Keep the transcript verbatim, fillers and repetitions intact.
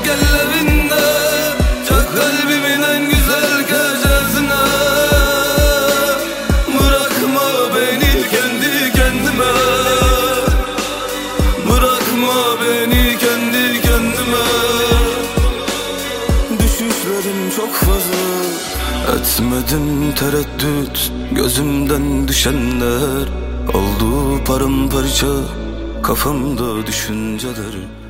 gel evinde, çak kalbimin en güzel gecesine. Bırakma beni kendi kendime, bırakma beni kendi kendime. Düşüşlerim çok fazla, etmedim tereddüt, gözümden düşenler oldu paramparça, kafamda düşünceler.